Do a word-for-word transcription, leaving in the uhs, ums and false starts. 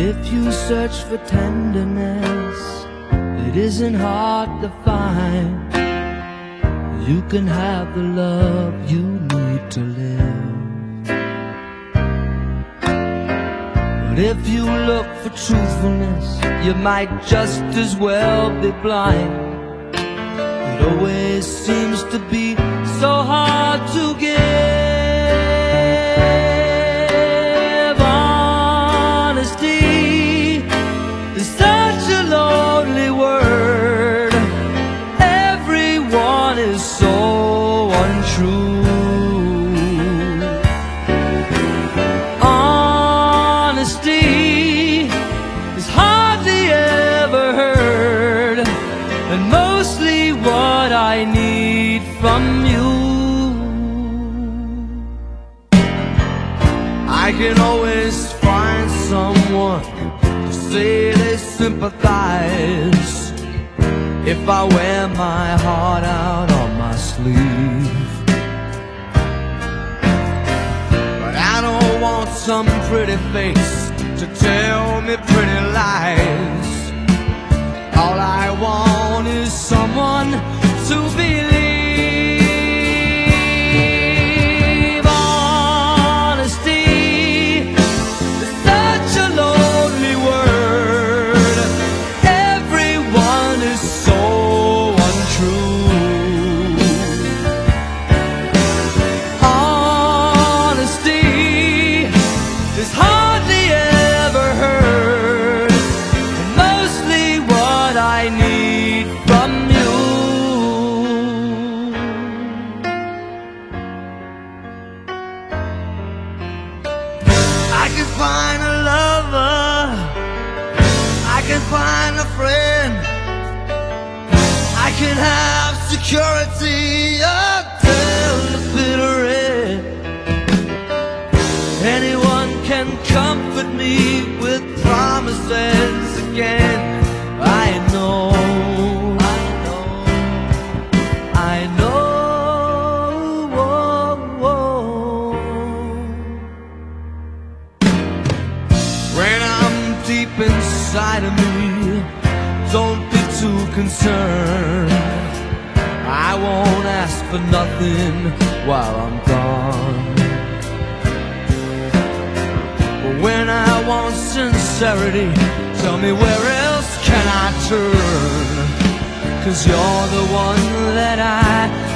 if you search for tenderness, it isn't hard to find. You can have the love you need to live. But if you look for truthfulness, you might just as well be blind. It always seems to be so hard to give. Honesty is such a lonely word. Everyone is so untrue. Honesty is hardly ever heard, and mostly what I need from you. I can always find someone to say they sympathize if I wear my heart out on my sleeve. But I don't want some pretty face to tell me pretty lies. All I want is someone to believe. Honesty is such a lonely word. Everyone is so untrue. Honesty is hardly ever heard, and mostly what I need from you. I can find a lover, I can find a friend, I can have security until the bitter end. Anyone can comfort me with promises again. I know, I know, I know. Whoa, whoa. When I'm deep inside of me, don't be too concerned. I won't ask for nothing while I'm gone. But when I want sincerity, tell me where else can I turn? 'Cause you're the one that I